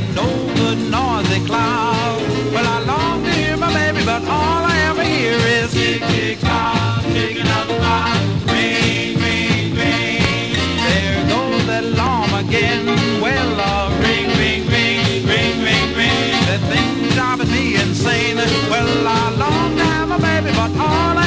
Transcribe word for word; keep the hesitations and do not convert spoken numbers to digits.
and no good noisy cloud. Well, I long to hear my baby, but all I ever hear is tick, tick, tock, ticking of the clock. Ring, ring, ring. There goes that alarm again. Well, uh, ring, ring, ring, ring, ring, ring. That thing's driving me insane. Well, I long to have my baby, but all I